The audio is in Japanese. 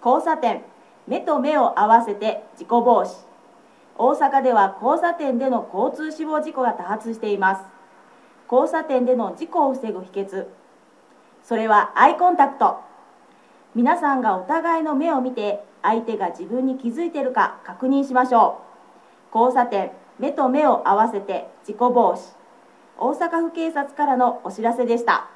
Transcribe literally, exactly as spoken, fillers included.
交差点、目と目を合わせて事故防止。大阪では交差点での交通死亡事故が多発しています。交差点での事故を防ぐ秘訣、それはアイコンタクト。皆さんがお互いの目を見て、相手が自分に気づいているか確認しましょう。交差点、目と目を合わせて事故防止。大阪府警察からのお知らせでした。